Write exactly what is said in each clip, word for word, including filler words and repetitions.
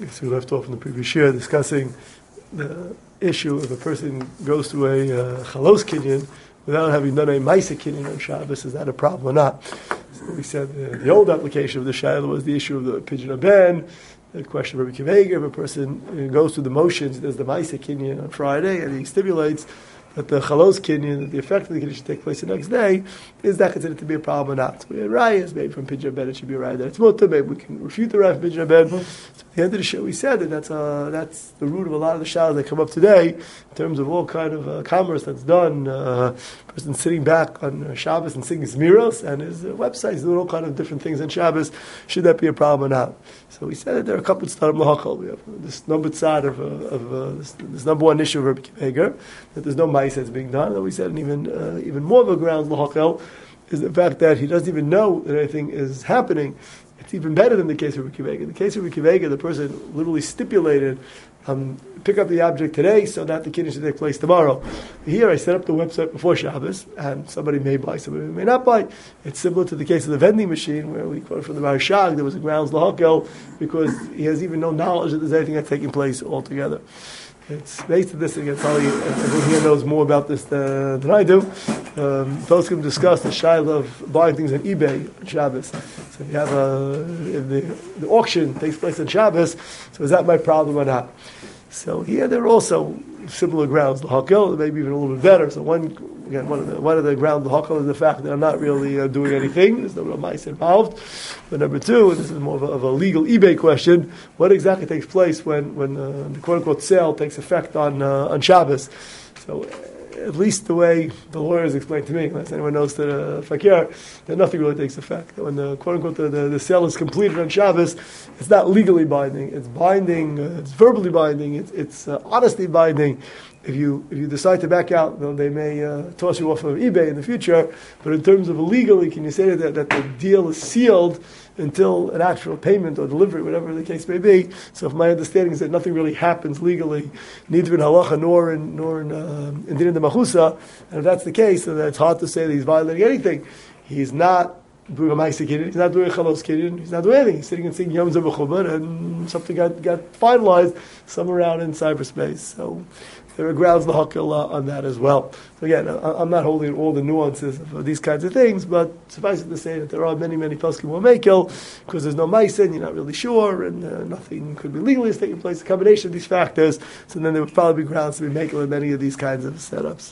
So we left off in the previous year discussing the issue if a person goes to a uh, chalos kinyan without having done a maisa kinyan on Shabbos, is that a problem or not? So we said uh, the old application of the shayla was the issue of the pidyon ben, the question of Rabbi Akiva Eiger, if a person uh, goes through the motions, there's the maisa kinyan on Friday, and he stipulates that the chalos kinyan, that the effect of the kinyan should take place the next day, is that considered to be a problem or not? So we had rayas, maybe from pidyon ben it should be a raya that it's mutter, maybe we can refute the raya from pidyon ben. So at the end of the show we said that that's, uh, that's the root of a lot of the shalas that come up today, in terms of all kind of uh, commerce that's done, uh, person sitting back on uh, Shabbos and singing Zmiros, and his uh, websites doing all kind of different things on Shabbos, should that be a problem or not? So we said that there are a couple of tzaddim lahakal. We have this number tzad of, uh, of uh, this, this number one issue of Rabbi Akiva Eiger, that there's no ma'aseh that's being done. And we said, and even uh, even more of a ground lahakal is the fact that he doesn't even know that anything is happening. It's even better than the case of Rabbi Akiva Eiger. In the case of Rabbi Akiva Eiger, the person literally stipulated, um, pick up the object today so that the kiddush should take place tomorrow. Here, I set up the website before Shabbos, and somebody may buy, somebody may not buy. It's similar to the case of the vending machine, where we quoted from the Marashag, there was a grounds lahakel, because he has even no knowledge that there's anything that's taking place altogether. It's based on this, again, probably everyone here knows more about this than, than I do. Um, folks can discuss the shayla of buying things on eBay on Shabbos. So if you have a, if the, the auction takes place on Shabbos, so is that my problem or not? So here there are also similar grounds, the hakel, maybe even a little bit better. So one, again, one of the one of the grounds, the hakel, is the fact that I'm not really uh, doing anything. There's no real mice involved. But number two, and this is more of a, of a legal eBay question: what exactly takes place when when uh, the quote unquote sale takes effect on uh, on Shabbos? So, at least the way the lawyers explained to me, unless anyone knows that uh, fakir, that nothing really takes effect. When the quote unquote the, the, the sale is completed on Shabbos, it's not legally binding. It's binding. Uh, it's verbally binding. It's, it's uh, honestly binding. If you if you decide to back out, then they may uh, toss you off of eBay in the future. But in terms of legally, can you say that that the deal is sealed until an actual payment or delivery, whatever the case may be? So, if my understanding is that nothing really happens legally, neither in halacha nor in nor in uh, in din de machusa, and if that's the case, then it's hard to say that he's violating anything. He's not doing a ma'aseh kinyan, he's not doing a chalos kinyan, he's not doing anything. He's sitting and singing Yom Zeh B'Chubad, and something got, got finalized somewhere out in cyberspace. So there are grounds l'hakil uh, on that as well. So again, I, I'm not holding all the nuances of uh, these kinds of things, but suffice it to say that there are many, many poskim who will makel, because there's no ma'aseh, and you're not really sure, and uh, nothing could be legally is taking place. A combination of these factors, so then there would probably be grounds to be makel in many of these kinds of setups.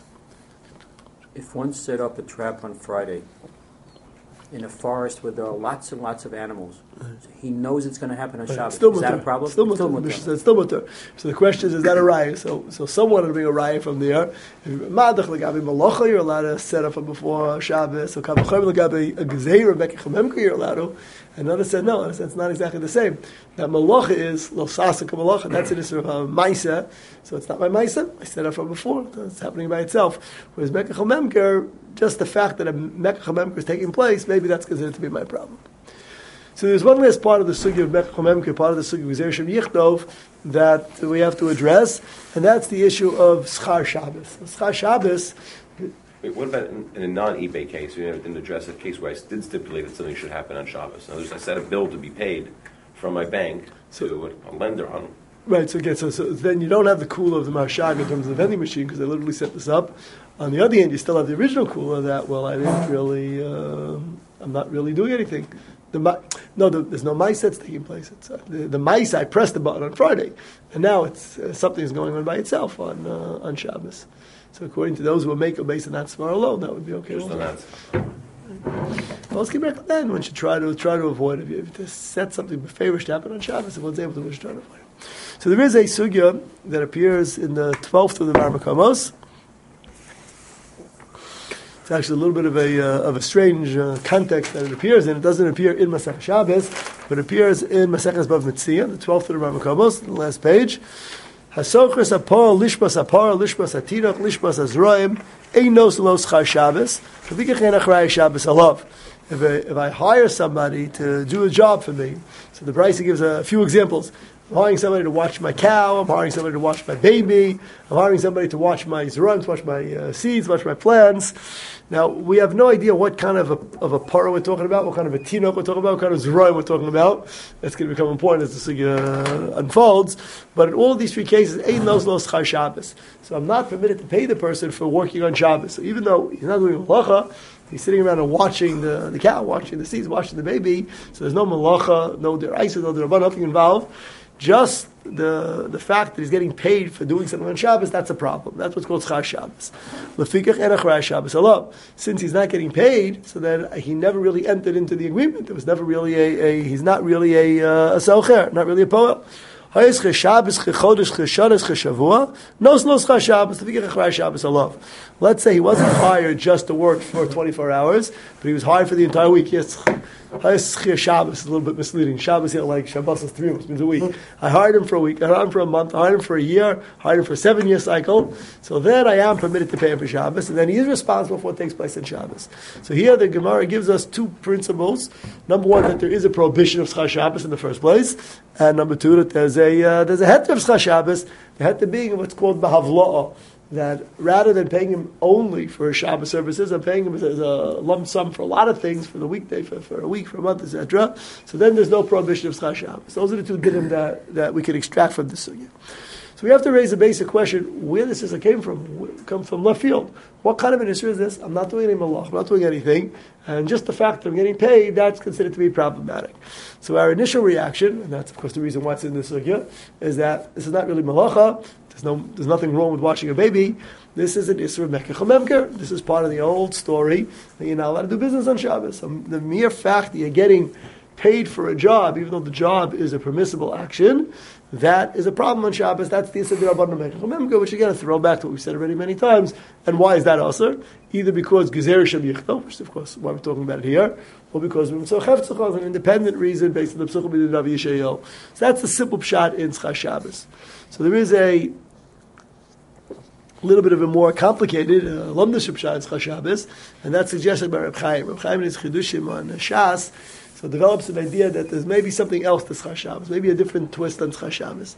If one set up a trap on Friday in a forest where there are lots and lots of animals, so he knows it's going to happen on Right. Shabbos. Still is that mutter. a problem? Still mutter. The Mishnah said still mutter. So the question is, is that a raya? So, so someone will bring a raya from there. Madach legabi malacha, you're allowed to set up before Shabbos. So kavachayim legabi a gezeira bekech memka, you're allowed to. Another said no. Another said it's not exactly the same. That malacha is lo sasa malacha. That's it. It's sort of a ma'isa. So it's not my ma'isa. I set up from before. It's happening by itself. Whereas bekech memka, just the fact that a bekech memka is taking place, maybe that's considered to be my problem. So there's one last part of the sugya of Bekech Memka, part of the sugya of Gezer Shem Yichtov, that we have to address, and that's the issue of Schar Shabbos. Schar Shabbos. Wait, what about in, in a non-eBay case? You know, didn't address a case where I did stipulate that something should happen on Shabbos. In other words, I set a bill to be paid from my bank So- to a lender on. Right, so again, so, so then you don't have the kula of the Marshag in terms of the vending machine, because they literally set this up. On the other hand, you still have the original kula that, well, I didn't really, uh, I'm not really doing anything. The no, the, there's no mice that's taking place. It's, uh, the, the mice, I pressed the button on Friday, and now it's uh, something is going on by itself on uh, on Shabbos. So according to those who will make a based on that smar alone, that would be okay. Just on that. Well, let's get back to that. One should try to try to avoid it. If you have to set something befavorish to happen on Shabbos, if one's able to, one should try to avoid it. So there is a sugya that appears in the twelfth of the Marmakamos. It's actually a little bit of a uh, of a strange uh, context that it appears in. It doesn't appear in Masech Shabbos, but it appears in Maseches Bav Metzia, the twelfth of the Marmakamos, the last page. Hasochres apar lishbas apar lishbas atirach lishbas azroim einos lo schar Shabbos kavikachin achrei Shabbos alav. If I, if I hire somebody to do a job for me, so the price he gives a few examples. I'm hiring somebody to watch my cow. I'm hiring somebody to watch my baby. I'm hiring somebody to watch my zerun, to watch my uh, seeds, watch my plants. Now, we have no idea what kind of a, of a para we're talking about, what kind of a tinok we're talking about, what kind of zerun we're talking about. That's going to become important as the sugya uh, unfolds. But in all of these three cases, ein nos lo schar Shabbos. So I'm not permitted to pay the person for working on Shabbos. So even though he's not doing malacha, he's sitting around and watching the, the cow, watching the seeds, watching the baby. So there's no malacha, no deraisa, no derabban, nothing involved. Just the the fact that he's getting paid for doing something on Shabbos, that's a problem. That's what's called schar Shabbos. Lefikach en achrei Shabbos alav. Since he's not getting paid, so then he never really entered into the agreement. There was never really a, a he's not really a uh, a socher, not really a poel. Let's say he wasn't hired just to work for twenty-four hours, but he was hired for the entire week. Yes, Shabbos is a little bit misleading. Shabbos, like Shabbos is three months, means a week. I hired him for a week, I hired him for a month, I hired him for a year, I hired him for a seven-year cycle. So then I am permitted to pay him for Shabbos, and then he is responsible for what takes place in Shabbos. So here the Gemara gives us two principles. Number one, that there is a prohibition of schar Shabbos in the first place, and number two, that there's a uh, there's a heter of schar Shabbos, the heter being what's called bahavlo'ah, that rather than paying him only for his Shabbos services, I'm paying him as a lump sum for a lot of things, for the weekday, for, for a week, for a month, et cetera. So then there's no prohibition of schar Shabbos. Those are the two dinim that, that we can extract from this sugya. So we have to raise a basic question, where this is came from. It comes from left field. What kind of an issue is this? I'm not doing any malach, I'm not doing anything, and just the fact that I'm getting paid, that's considered to be problematic. So our initial reaction, and that's of course the reason why it's in this sugya, is that this is not really malacha. There's no, there's nothing wrong with watching a baby. This is an Isra Mekach HaMemker. This is part of the old story that you're not allowed to do business on Shabbos. So the mere fact that you're getting paid for a job, even though the job is a permissible action, that is a problem on Shabbos. That's the Isra D'Rabbanan Mekach HaMemker, which again, a throwback to what we've said already many times. And why is that also? Either because Gezer Shem Yichto, which is of course why we're talking about it here, or because it's an independent reason based on the Psuchah B'Dav Yeshayahu. So that's the simple pshat in Schar Shabbos. So there is a little bit of a more complicated Lomdaship Shah in Schar Shabbos, and that's suggested by Reb Chaim. Reb Chaim in his Chidushim on Shas, so develops an idea that there's maybe something else to Schar Shabbos, maybe a different twist on Schar Shabbos.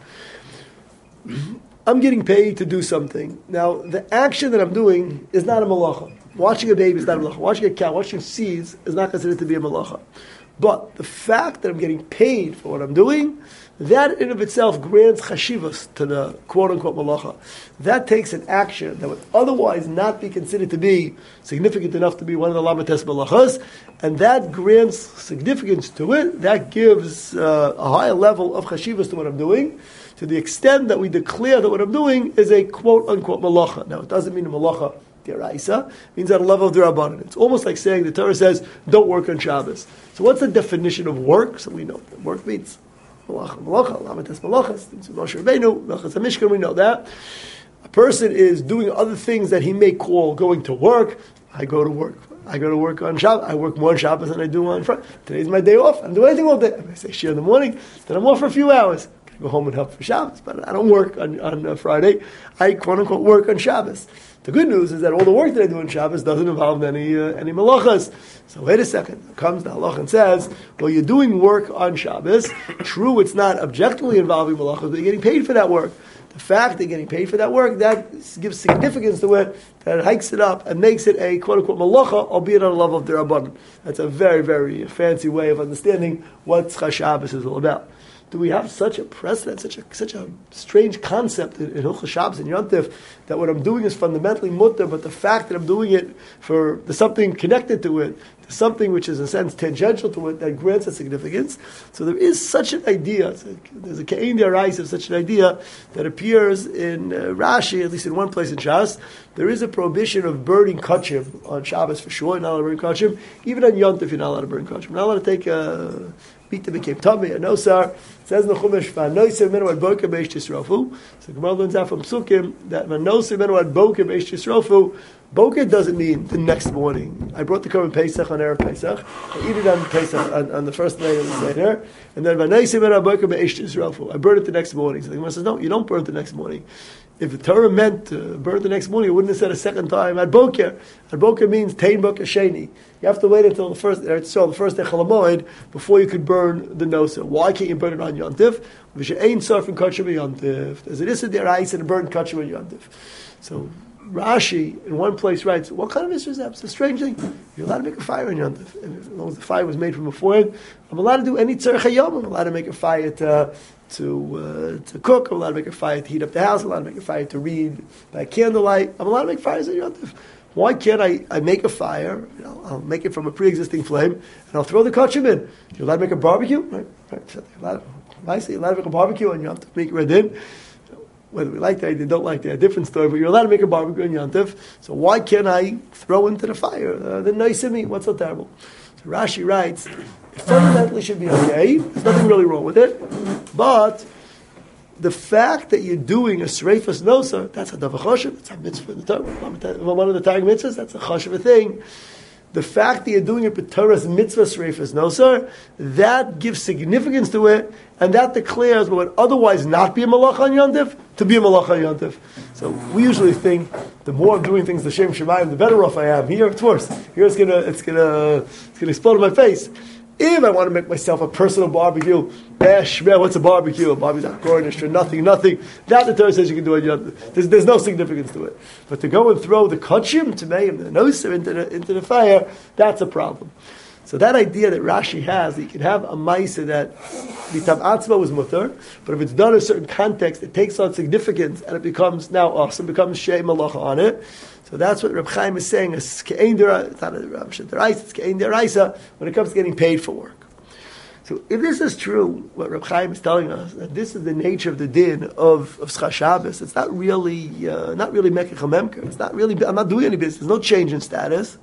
I'm getting paid to do something. Now, the action that I'm doing is not a malacha. Watching a baby is not a malacha. Watching a cow, watching seeds is not considered to be a malacha. But the fact that I'm getting paid for what I'm doing, that in of itself grants chashivas to the quote-unquote malacha. That takes an action that would otherwise not be considered to be significant enough to be one of the lamates malachas, and that grants significance to it. That gives uh, a higher level of chashivas to what I'm doing, to the extent that we declare that what I'm doing is a quote-unquote malacha. Now, it doesn't mean a malacha deraisa, means at a level of derabbanan. It's almost like saying the Torah says, don't work on Shabbos. So what's the definition of work? So we know what work means. Malacha, malacha, lamates malachas, Moshe Rabbeinu, malachas HaMishkan, we know that. A person is doing other things that he may call going to work. I go to work. I go to work on Shabbos. I work more on Shabbos than I do on Friday. Today's my day off. I don't do anything all day. I say shir in the morning, then I'm off for a few hours. I go home and help for Shabbos, but I don't work on, on uh, Friday. I quote-unquote work on Shabbos. The good news is that all the work that I do on Shabbos doesn't involve any uh, any malachas. So wait a second. Comes the halach and says, well, you're doing work on Shabbos. True, it's not objectively involving malachas, but you're getting paid for that work. The fact that you're getting paid for that work, that gives significance to it, that it hikes it up and makes it a quote-unquote malacha, albeit on a level of derabbanan. That's a very, very fancy way of understanding what Schar Shabbos is all about. Do we have such a precedent, such a such a strange concept in, in Hilchos Shabbos and Yom Tov, that what I'm doing is fundamentally mutter, but the fact that I'm doing it for there's something connected to it, there's something which is in a sense tangential to it, that grants a significance. So there is such an idea, there's a Ka'in D'Oraisa of such an idea that appears in uh, Rashi, at least in one place in Shas. There is a prohibition of burning kachim on Shabbos for sure, you're not allowed to burn kachim. Even on Yom Tov, you're not allowed to burn kachim. You're not allowed to take a Pita became tummy, a nosar. It says in the Chumash, "Vanosim menu ad boker beish tisrofu." So Gemara learns out from Psukim that "Vanosim menu ad boker beish tisrofu." Boker doesn't mean the next morning. I brought the Korban Pesach on Erev Pesach. I eat it on Pesach on, on the first night of the Seder, and then "Vanosim menu ad boker beish tisrofu." I burn it the next morning. So the Gemara says, "No, you don't burn it the next morning. if the Torah meant to burn the next morning, it wouldn't have said a second time ad boker. Ad boker means tein boker sheni. You have to wait until the first, so the first day Cholamoid before you could burn the noser. Why can't you burn it on Yontif? Because you ain't surfing kachim Yontif. There's an issa deraisa and burn kachim Yontif. So Rashi in one place writes, what kind of issue is that? It's a strange thing. You're allowed to make a fire in Yontif. And as long as the fire was made from beforehand, I'm allowed to do any tzarech hayom. I'm allowed to make a fire to to uh, to cook. I'm allowed to make a fire to heat up the house. I'm allowed to make a fire to read by candlelight. I'm allowed to make fires in Yontif. Why can't I, I make a fire? You know, I'll make it from a pre-existing flame, and I'll throw the kachim in. You're allowed to make a barbecue? Right? Right. You're allowed, I say you're allowed to make a barbecue, and you have to make it right in. Whether we like that or don't like that, a different story, but you're allowed to make a barbecue in Yontif, so why can't I throw into the fire uh, the noisimi? What's so terrible? So Rashi writes, it fundamentally should be okay, there's nothing really wrong with it, but the fact that you're doing a Sreifas Noser, that's a Davar Choshev, that's a mitzvah in the Torah, one of the Targum mitzvahs, that's a Choshev thing. The fact that you're doing it B'Torah's mitzvah Sreifas Noser, that gives significance to it, and that declares what would otherwise not be a Malach on Yontif, to be a Malach on Yontif. So we usually think, the more I'm doing things the Shem Shemayim, the better off I am. Here it's worse. Here it's gonna, it's gonna, it's gonna explode in my face. If I want to make myself a personal barbecue, eh, shmeh, what's a barbecue? A barbecue's not garnished or nothing, nothing. That the Torah says you can do it. There's, there's no significance to it. But to go and throw the kachim, to make the noser into the, into the fire, that's a problem. So that idea that Rashi has, that you can have a maisa that the tav was mutter, but if it's done in a certain context, it takes on significance and it becomes now awesome, becomes shei malacha on it. So that's what Reb Chaim is saying. It's ke'ein deraisa, it's not a Rav deraisa, it's ke'ein deraisa when it comes to getting paid for work. So if this is true, what Reb Chaim is telling us, that this is the nature of the din of, of Schar Shabbos, it's not really, uh, not really mekech hamemker. It's not really, I'm not doing any business. There's no change in status.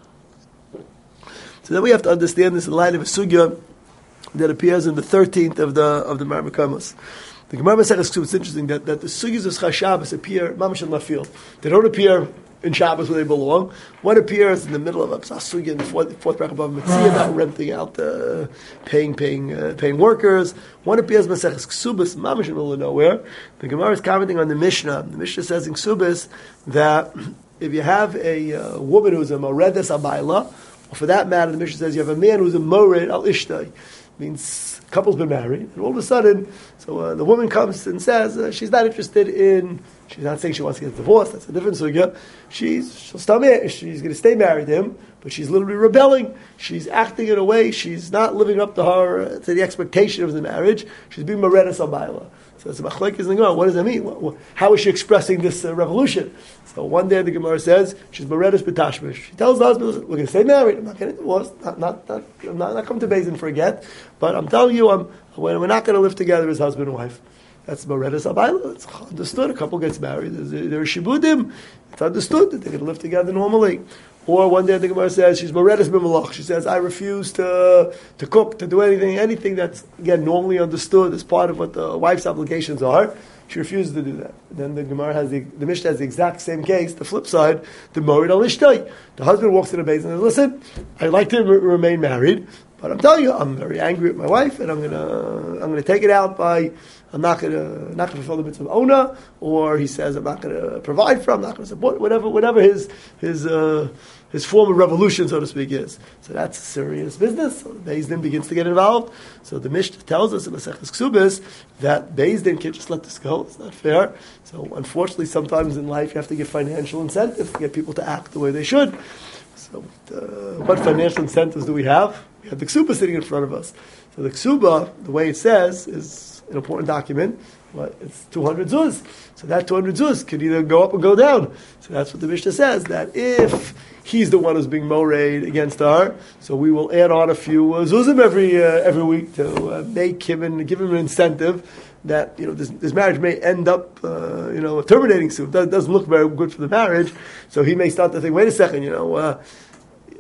So then we have to understand this in light of a sugya that appears in the thirteenth of the of the Mareh Mekomos. The Gemara Maseches, it's interesting that, that the sugyas of Schar Shabbos appear mamash in left field. They don't appear in Shabbos where they belong. One appears in the middle of a sugya in the fourth, fourth bracha above Metzia about renting out, uh, paying paying uh, paying workers. One appears in Maseches Ksubas mamash in the middle of nowhere. The Gemara is commenting on the Mishnah. The Mishnah says in Ksubas that if you have a uh, woman who's a moredes abayla, or for that matter, the Mishnah says you have a man who's a mored al ishtai, means couple's been married, and all of a sudden, so uh, the woman comes and says uh, she's not interested in, she's not saying she wants to get divorced, that's a different sugya. She's she'll stay married, she's going to stay married to him, but she's literally rebelling. She's acting in a way she's not living up to her uh, to the expectation of the marriage. She's being moredes abayla. So it's a machlekes in the Gemara. What does that mean? What, what, how is she expressing this uh, revolution? So one day the Gemara says she's moredes b'tashmish. She tells the husband, "We're going to stay married. I'm not getting divorced. Not, not, not, I'm not, not coming to Beis Din for a get. But I'm telling you, I'm, we're not going to live together as husband and wife." That's moredes abayla. It's understood. A couple gets married. They're shibudim. It's understood that they're going to live together normally. Or one day the Gemara says she's moredes b'malach. She says, I refuse to to cook, to do anything, anything that's, again, normally understood as part of what the wife's obligations are. She refuses to do that. Then the Gemara has the, the Mishnah has the exact same case, the flip side, the mored al ishtay. The husband walks in the base and says, listen, I'd like to re- remain married, but I'm telling you, I'm very angry with my wife, and I'm gonna I'm gonna take it out by I'm not gonna not gonna fulfill the mitzvah of ona, or he says I'm not gonna provide for, I'm not gonna support, whatever whatever his his uh, his form of revolution, so to speak, is. So that's serious business. So Beis Din begins to get involved. So the Mishnah tells us in Maseches Ksubas that Beis Din can't just let this go. It's not fair. So unfortunately, sometimes in life you have to give financial incentives to get people to act the way they should. So uh, what financial incentives do we have? We have the Ksuba sitting in front of us. So the Ksuba, the way it says, is an important document. What? It's two hundred zuz. So that two hundred zuz could either go up or go down. So that's what the Mishnah says, that if he's the one who's being mored against her, so we will add on a few uh, zuzim every uh, every week to uh, make him and give him an incentive that, you know, this, this marriage may end up, uh, you know, terminating soon. That doesn't look very good for the marriage. So he may start to think, wait a second, you know, uh,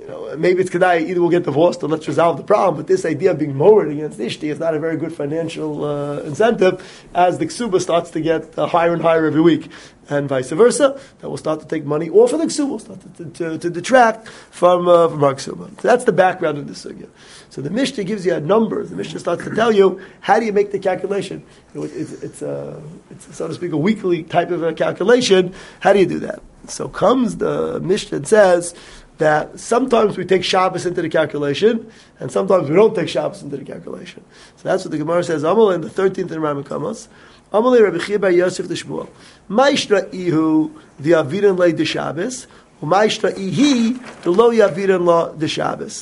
know, maybe it's kedai, either we'll get divorced or let's resolve the problem, but this idea of being mowered against Ishti is not a very good financial uh, incentive as the ksuba starts to get uh, higher and higher every week. And vice versa, that will start to take money off of the ksuba, will start to, to, to detract from, uh, from our ksuba. So that's the background of this sugya. So the Mishnah gives you a number. The Mishnah starts to tell you, how do you make the calculation? You know, it's, it's, a, it's, so to speak, a weekly type of a calculation. How do you do that? So comes the Mishnah and says that sometimes we take Shabbos into the calculation, and sometimes we don't take Shabbos into the calculation. So that's what the Gemara says. Amal in the thirteenth in Rambam Kamos. Amalei Rabbi Chia bar Yosef the Shmuel. Ma'ishra ihu the aviran le de Shabbos, u'ma'ishra ihi the lo yaviran la de Shabbos.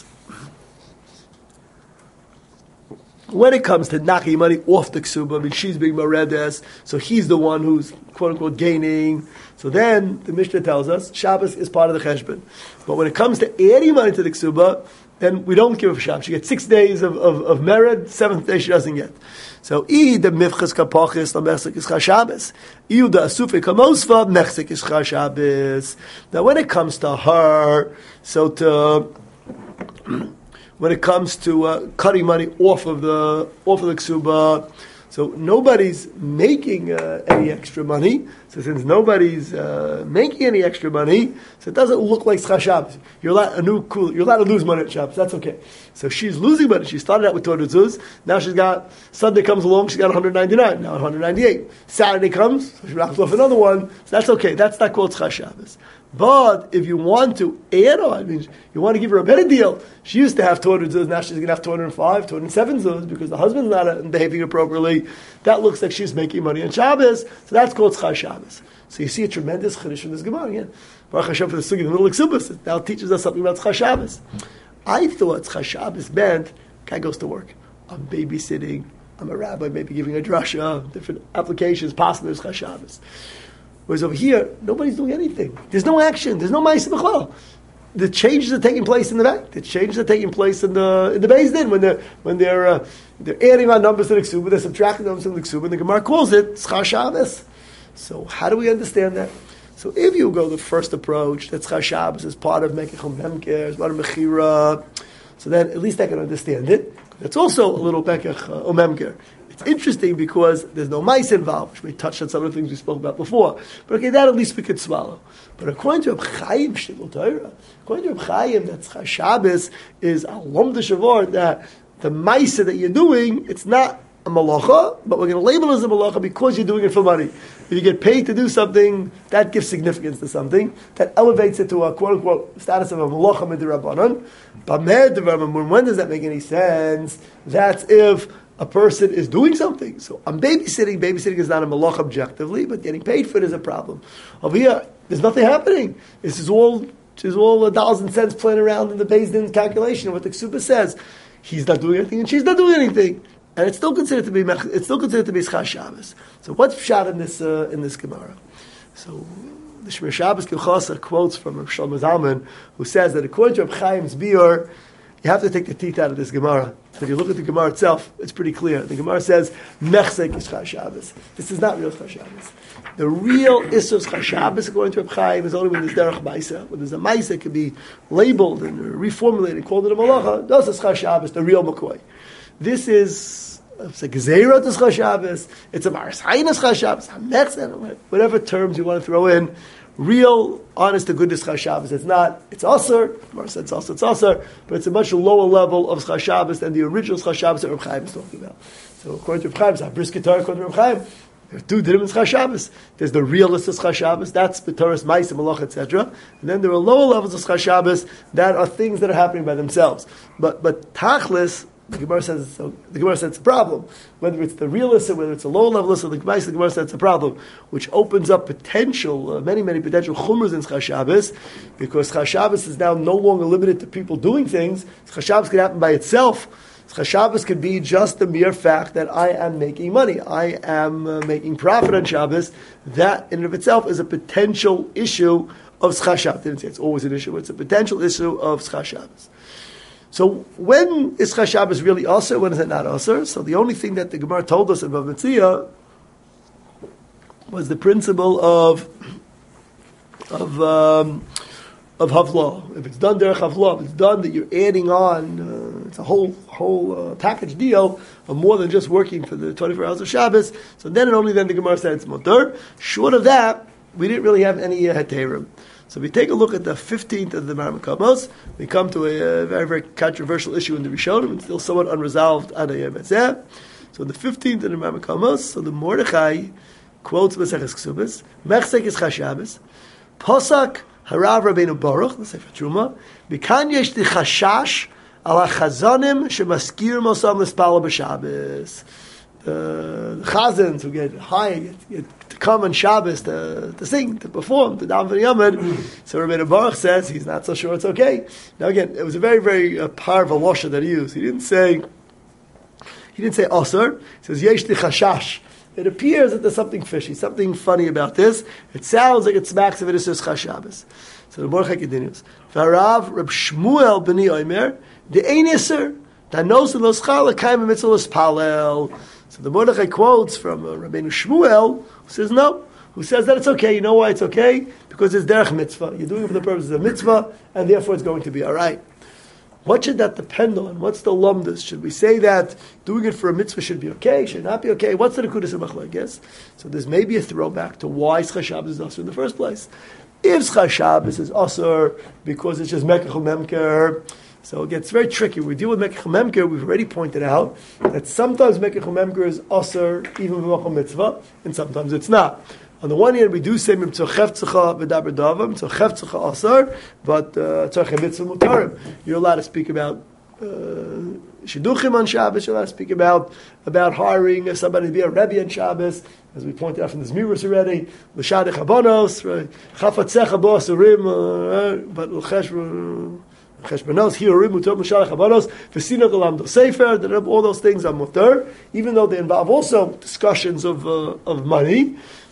When it comes to knocking money off the ksuba, I mean, she's being maredes, so he's the one who's quote unquote gaining. So then the Mishnah tells us Shabbos is part of the cheshbon. But when it comes to adding money to the ksuba, then we don't give her Shabbos. She gets six days of, of, of mered, seventh day she doesn't get. So, I the mifchas kapachis la mechsek is Shabbos. I the asufik kamosva mechsek is Shabbos. Now, when it comes to her, so to when it comes to uh, cutting money off of the off of the ksuba, so nobody's making uh, any extra money. So since nobody's uh, making any extra money, so it doesn't look like Schar Shabbos. You're allowed a new cool. You're allowed to lose money at Shabbos. That's okay. So she's losing money. She started out with two hundred zuz. Now she's got Sunday comes along. She's got one hundred ninety-nine. Now one hundred ninety-eight. Saturday comes. So she wraps off another one. So that's okay. That's not called Schar Shabbos. But if you want to add on, I mean, you want to give her a better deal. She used to have two hundred zuz, now she's going to have two hundred five, two hundred seven zuz because the husband's not uh, behaving appropriately. That looks like she's making money on Shabbos, so that's called Schar Shabbos. So you see a tremendous chiddush in this Gemara again. Baruch Hashem for the sugi in the middle of Ksubas. It now teaches us something about Schar Shabbos. I thought Schar Shabbos meant guy goes to work. I'm babysitting. I'm a rabbi, maybe giving a drasha, different applications, possibly Schar Shabbos. Whereas over here, nobody's doing anything. There's no action. There's no ma'aseh b'chlal. The changes are taking place in the back. The changes are taking place in the in the Beis Din when they're when they're uh, they're adding on numbers to the ksuba, they're subtracting numbers from the ksuba, and the Gemara calls it Schar Shabbos. So how do we understand that? So if you go the first approach, that Schar Shabbos is part of Mekach Memker, is part of Mechira, so then at least I can understand it. It's also a little Mekach uh, Memker. It's interesting because there's no mice involved, which we touched on some of the things we spoke about before. But okay, that at least we could swallow. But according to Reb Chaim Shmuel Torah, according to Reb Chaim, that Schar Shabbos is a lom de shavar, that the mice that you're doing, it's not a malacha, but we're going to label it as a malacha because you're doing it for money. If you get paid to do something, that gives significance to something. That elevates it to a quote-unquote status of a malacha midrabanan. But when does that make any sense? That's if a person is doing something. So I'm babysitting. Babysitting is not a malach objectively, but getting paid for it is a problem. Over here, there's nothing happening. This is all, this is all a dollars and cents playing around in the Beis Din calculation of what the Ksuba says. He's not doing anything and she's not doing anything. And it's still considered to be, it's still considered to be Schar Shabbos. So what's pshat in this, uh, in this Gemara? So the Shmir Shabbos Kilchasa quotes from Rav Shlomo Zalman, who says that according to Reb Chaim's biur, you have to take the teeth out of this Gemara. If you look at the Gemara itself, it's pretty clear. The Gemara says, Mechsek is Schar Shabbos. This is not real Schar Shabbos. The real Issur Schar Shabbos, according to Reb Chaim, is only when there's Derech Maisa. When there's a Maisa, it can be labeled and reformulated, called it a Malacha. That's a Schar Shabbos, the real McCoy. This is, it's a Gezerah to Schar Shabbos, it's a Maris Hainus Schar Shabbos, whatever terms you want to throw in. Real, honest to goodness Schar Shabbos. It's not, it's Asr, Gemara said it's Asr, it's Asr, but it's a much lower level of Schar Shabbos than the original Schar Shabbos that Reb Chaim is talking about. So according to Reb Chaim, it's a bris Ketar, according to Reb Chaim, there are two dinim in Schar Shabbos. There's the realist of Schar Shabbos, that's B'Toras Ma'aseh, Malach, et cetera. And then there are lower levels of Schar Shabbos that are things that are happening by themselves. But but Tachlis, the Gemara says so, the Gemara says it's a problem. Whether it's the realist or whether it's a low level list or the Gemara, the Gemara says it's a problem, which opens up potential, uh, many many potential chumras in Schar Shabbos, because Schar Shabbos is now no longer limited to people doing things. Schar Shabbos can happen by itself. Schar Shabbos could be just the mere fact that I am making money, I am uh, making profit on Shabbos. That in and of itself is a potential issue of Schar Shabbos. I didn't say it's always an issue, but it's a potential issue of Schar Shabbos. So when is Schar Shabbos really Asr? When is it not Asr? So the only thing that the Gemara told us in Bava Metzia was the principle of of um, of Havlah. If it's done derech Havlah, if it's done that you're adding on, uh, it's a whole whole uh, package deal of more than just working for the twenty-four hours of Shabbos. So then and only then the Gemara said it's mutter. Short of that, we didn't really have any uh, heterim. So we take a look at the fifteenth of the Marmakamos. We come to a, a very, very controversial issue in the Rishonim, and still somewhat unresolved ad hayom hazeh. So the fifteenth of the Marmakamos, so the Mordechai quotes Maseches Ksubis, Mechsek is Chashabes, Posak Harav Rabbeinu Baruch, the Sefer Truma, Bikan yesh di chashash ala chazanim shemaskir mosam l'spala b'Shabbos. The chazans who get high, get, get to come on Shabbos to, to sing, to perform, to daven for the Yomid. So Rabbeinu Baruch says he's not so sure it's okay. Now again, it was a very, very uh, powerful lashon that he used. He didn't say, he didn't say osir. He says yesh di chashash. It appears that there's something fishy, something funny about this. It sounds like it smacks of it as Chashabes. So the Mordechai continues. V'arav Reb Shmuel b'ni Omer the ein iser danos los chal l'kaim mitzvah l'spalel. So the Mordechai quotes from uh, Rabbeinu Shmuel, who says no, who says that it's okay. You know why it's okay? Because it's derech mitzvah. You're doing it for the purposes of mitzvah, and therefore it's going to be all right. What should that depend on? What's the lumdus? Should we say that doing it for a mitzvah should be okay, should not be okay? What's the nekudas of machlokes? So there's maybe a throwback to why Chashabes is asur in the first place. If Chashabes is asur because it's just mekach memker, so it gets very tricky. When we deal with mekach memker, we've already pointed out that sometimes mekach memker is asur even b'makom mitzvah, and sometimes it's not. On the one hand, we do say mitzvah cheftzcha v'daber dava, mitzvah cheftzcha asar, but tzarchei mitzvah mutarim. You're allowed to speak about uh, shidduchim on Shabbos. You're allowed to speak about about hiring somebody to be a rebbe on Shabbos, as we pointed out from the Zmiros already. L'shadei chabonos, chafatzecha bo asurim, but l'chesh cheshbonos hiurim mutar l'shadei chabonos v'sina galamdo sefer. All those things are mutar, even though they involve also discussions of uh, of money.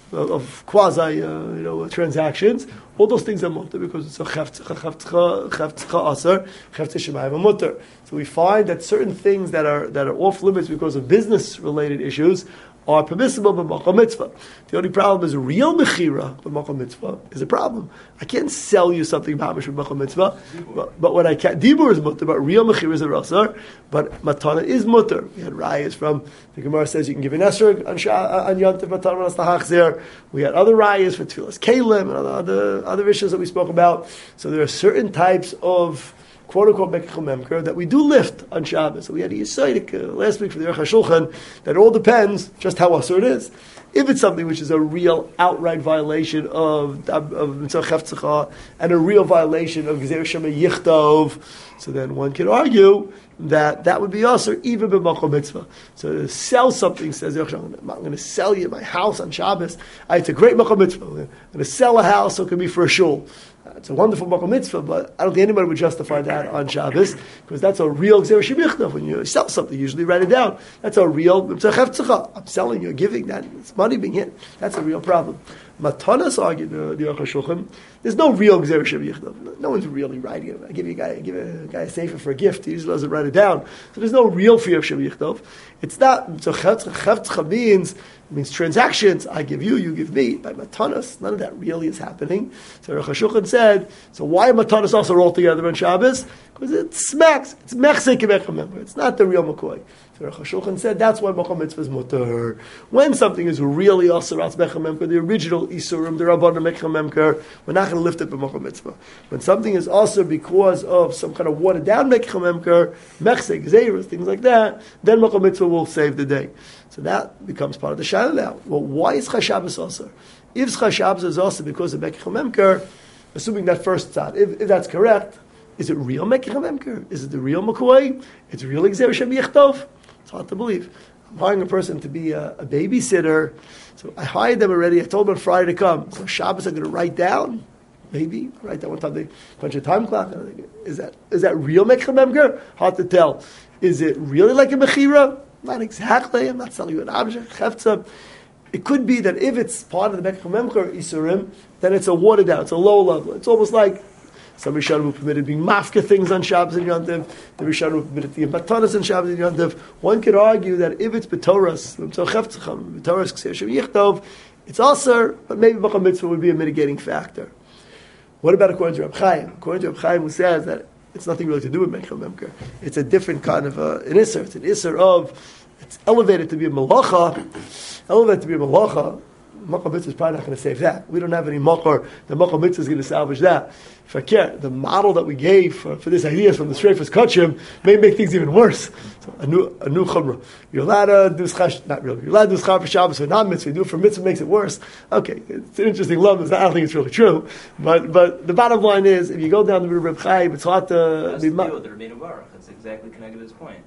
Of quasi, uh, you know, transactions, all those things are mutter because it's a cheftzcha, cheftzcha, cheftzcha aser, cheftzcha shemayim mutter. So we find that certain things that are that are off limits because of business related issues are permissible but makom mitzvah. The only problem is real mechira but makom mitzvah is a problem. I can't sell you something mamish with makom mitzvah, but, but what I can dibur is mutter, but real mechira is a rasar. But matana is mutter. We had rayas from the Gemara says you can give an esrog on on yontif matana l'stahachzer. We had other rayas for tefillas kalim and other, other other issues that we spoke about. So there are certain types of quote-unquote mekach memker that we do lift on Shabbos. So we had a Yisaidik uh, last week for the Aruch HaShulchan that all depends just how asur it is. If it's something which is a real outright violation of of mitzvah cheftzcha and a real violation of Gezer Shema Yichtov, so then one can argue that that would be asur even b'makom mitzvah. So to sell something, says the Aruch HaShulchan, I'm going to sell you my house on Shabbos. It's a great makom mitzvah. I'm going to sell a house so it can be for a shul. It's a wonderful makom mitzvah, but I don't think anybody would justify that on Shabbos because that's a real Gezer Shemichtav. When you sell something, usually write it down. That's a real mitzvah cheftzcha. I'm selling, you're giving that. It's money being hit. That's a real problem. Matanas argued the Aruch HaShulchan. There's no real Gezer Shemichtav. No one's really writing it. I give you a guy, I give a guy a sefer for a gift. He usually doesn't write it down. So there's no real fear of Shemichtav. It's not. So cheftzcha means. It means transactions. I give you, you give me. By matanas, none of that really is happening. So Aruch HaShulchan said, so why matanas also all together on Shabbos? Because it smacks. It's mechsek k'mech member. It's not the real McCoy. So Aruch HaShulchan said that's why makom mitzvah is mutter. When something is really asur as mecham memker, the original isurim, the rabbanon mecham memker, we're not going to lift it by makom mitzvah. When something is asur because of some kind of watered down mecham memker, mechsek, zeiros, things like that, then makom mitzvah will save the day. So that becomes part of the shaila now. Well, why is Chashabes asur? If Chashabes is asur because of mecham memker, assuming that first thought, if, if that's correct, is it real mecham memker? Is it the real McCoy? It's real Gezer Shema Yichtov? It's hard to believe. I'm hiring a person to be a, a babysitter. So I hired them already. I told them on Friday to come. So Shabbos I'm going to write down. Maybe. Write down one time. They punch a time clock. Is that is that real mecham memker? Hard to tell. Is it really like a mechira? Not exactly. I'm not selling you an object. Cheftzah. It could be that if it's part of the mecham memker isurim, then it's a watered down. It's a low level. It's almost like some Rishonim permitted being mafka things on Shabbos and Yontiv. The Rishonim permitted being batanas on Shabbos and Yontiv. One could argue that if it's b'toras, b'toras k'seir shem yichtov, it's asur, but maybe b'cham mitzvah would be a mitigating factor. What about according to Reb Chaim? According to Reb Chaim, who says that it's nothing really to do with Meichel Memker. It's a different kind of uh, an Isser. It's an Isser of, it's elevated to be a Malacha, elevated to be a Malacha. Makar Mitzvah is probably not going to save that. We don't have any Makar. The Makar Mitzvah is going to salvage that. Fakir, the model that we gave for, for this idea from the Shreifas Kachim may make things even worse. So, a new, a new Chumrah. You're allowed to do Schash, not really. You're allowed to do Schar for Shabbos for non-mitzvah. You do it for mitzvah makes it worse. Okay, it's an interesting love. I don't think it's really true. But but the bottom line is, if you go down the route of Reb Chaim, it's hard to That's be the ma- deal with the Rabbeinu Baruch. That's exactly connected to his point.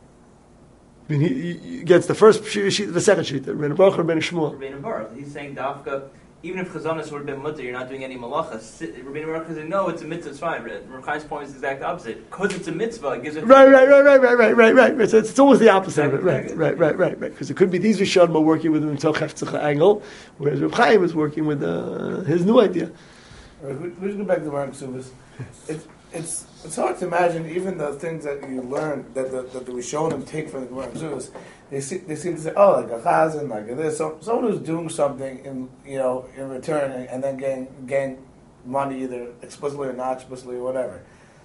I mean, he, he gets the first sheet, the second sheet, the Rabbeinu Baruch, Rabbeinu Shmuel. Rabbeinu Baruch, he's saying Dafka, even if Chazanis would have been mutter, you're not doing any malacha. Rabbeinu Baruch is saying, no, it's a mitzvah, it's fine. Reb Chaim's point is the exact opposite. Because it's a mitzvah, it gives it... Right, right, right, right, right, right, right, right, right. So it's, it's almost the opposite of it. Right, Exactly. right, right, right, right. Because it could be these Rishonim are working with an Heftzach angle, whereas Reb Chaim is working with uh, his new idea. All right, we, we should go back to the Gemara Ksubas. It's it's it's hard to imagine even the things that you learn that the, that the Rishonim take from the Gemara Ksubas. They see, they seem to say, oh, like a chazan, like this. So someone who's doing something in you know in return and, and then getting getting money either explicitly or not explicitly or whatever.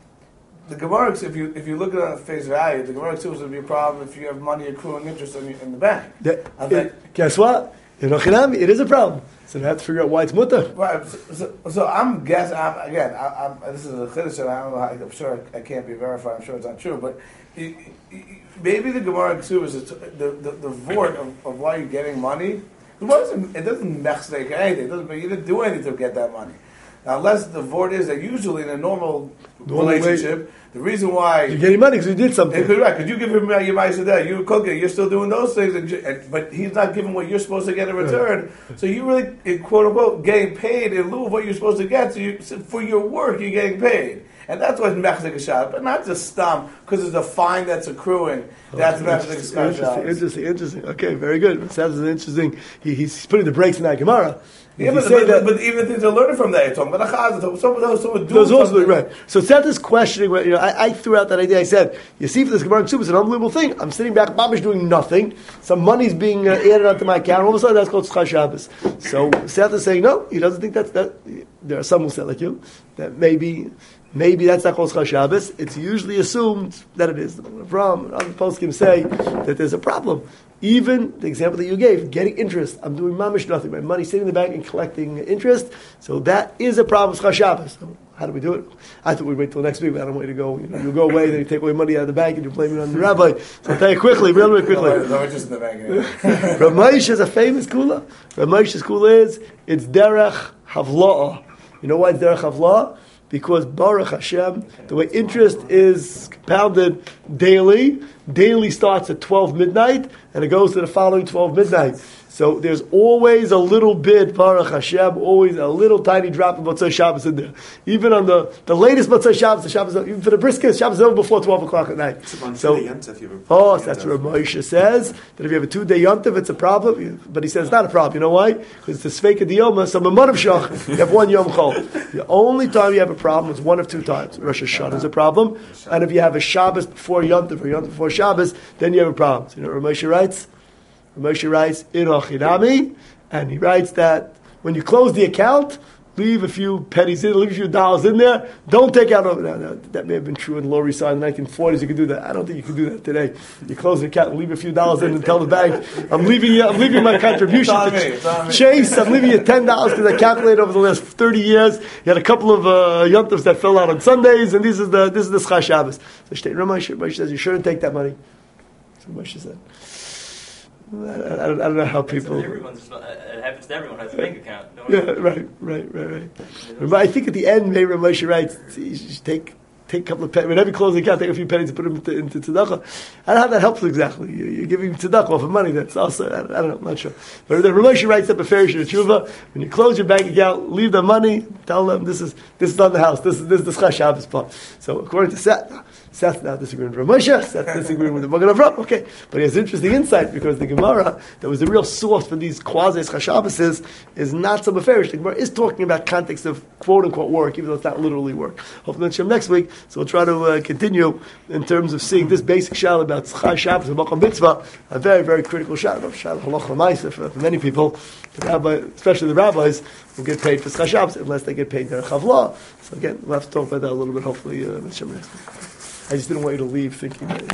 The Gemara, if you if you look at it on face value, the Gemara Ksubas would be a problem if you have money accruing interest in, in the bank. That, I think- it, guess what? In Ochinami, it is a problem. So they have to figure out why it's mutter. Right. So, so, so I'm guessing. I'm, again, I, I'm, this is a chiddush, and I don't know. How, I'm sure I can't be verified. I'm sure it's not true, but you, you, maybe the Gemara Ksubas is the the, the vort of, of why you're getting money. It doesn't it doesn't mechzek anything. It doesn't. You didn't do anything to get that money. Now, unless the vort is that usually in a normal Normal relationship, way. the reason why You're getting money because you did something. it could right, because you give him uh, your money there, you cook it, you're still doing those things, and, you- and, but he's not giving what you're supposed to get in return. So you really, in quote unquote, getting paid in lieu of what you're supposed to get. So, you, so for your work, you're getting paid, and that's what's mechzik shad, but not just stam because there's a fine that's accruing. That's mechzik Interesting, shad. interesting, interesting. Okay, very good. It sounds interesting. He, he's putting the brakes in that Gemara. Yeah, If but, you say but, that- but even things are learning from that. You're talking about a chazan, someone else, someone doing There's also something. right. So Seth is questioning. You know, I, I threw out that idea. I said, "You see, for this Gemara Ksubas, it's an unbelievable thing. I'm sitting back, Mamish doing nothing. Some money's being uh, added onto my account. All of a sudden, that's called Tzchar Shabbos." So Seth is saying, "No, he doesn't think that's that." There are some who say like you that maybe, maybe that's not called Tzchar Shabbos. It's usually assumed that it is. Avram and other poskim say that there's a problem. Even the example that you gave, getting interest. I'm doing mamish nothing. My money's sitting in the bank and collecting interest. So that is a problem with Tzchar Shabbos. So how do we do it? I thought we'd wait till next week, but I don't want you to go. You know, you go away, then you take away money out of the bank and you blame it on the rabbi. So I'll tell you quickly, real, real quickly. No, no, we're just in the bank. Anyway. Ramesh is a famous kula. Ramesh's kula is, it's derech havla'ah. You know why it's derech havla'ah? Because Baruch Hashem, the way interest is compounded daily, daily starts at twelve midnight, and it goes to the following twelve midnight. So there's always a little bit, Baruch Hashem, always a little tiny drop of Motzei Shabbos in there. Even on the, the latest Motzei Shabbos, the Shabbos, even for the brisket, Shabbos is over before twelve o'clock at night. So, oh, so that's what Moshe says, that if you have a two-day yontiv, it's a problem. But he says it's not a problem. You know why? Because it's the Sveika Diyoma, so Memon of Shach, you have one Yom Chol. The only time you have a problem is one of two times. Rosh Hashanah is a problem, and if you have a Shabbos before yontiv or yontiv before Shabbos, then you have a problem. So you know what Moshe writes? Moshe writes, in Ochinami, and he writes that when you close the account, leave a few pennies in, leave a few dollars in there. Don't take out over. Now, now, that may have been true in the Lower East Side in the nineteen forties. You could do that. I don't think you can do that today. You close the account, leave a few dollars in, and tell the bank, "I'm leaving you. I'm leaving my contribution It's on to me, it's on me. Chase. I'm leaving you ten dollars because I calculated over the last thirty years. You had a couple of uh, yontifs that fell out on Sundays, and this is the this is the Tzchar Shabbos." So Shtei Moshe, Moshe says you shouldn't take that money. That's what Moshe said. I, I, I, don't, I don't know how people. Everyone's, uh, it happens to everyone who has a bank account. Don't Yeah, worry. right, right, right, right. But I think at the end, maybe Moshe writes, you should take take a couple of pennies. Whenever you close the account, take a few pennies and put them into, into tzedakah. I don't know how that helps exactly. You're, you're giving tzedakah off of money. That's also, I don't, I don't know, I'm not sure. But then Moshe writes up a farish in tshuva. When you close your bank account, leave the money, tell them this is this is on the house. This is this is the Tzchar Shabbos part. So according to Seth, Seth now disagreeing with Rav Moshe, Seth disagreeing with the Magen Avraham. Okay, but he has interesting insight because the Gemara that was the real source for these quasi Chashabases is not so beferish. The Gemara is talking about context of quote unquote work, even though it's not literally work. Hopefully, Hashem next week. So we'll try to uh, continue in terms of seeing this basic shal about Chai Shabbos and Makom Mitzvah, a very very critical shal, shal halacha ma'aseh for, for many people, the rabbi, especially the rabbis, will get paid for Chai Shabbos unless they get paid their chavla. So again, we'll have to talk about that a little bit. Hopefully, uh, Hashem next week. I just didn't want you to leave thinking that.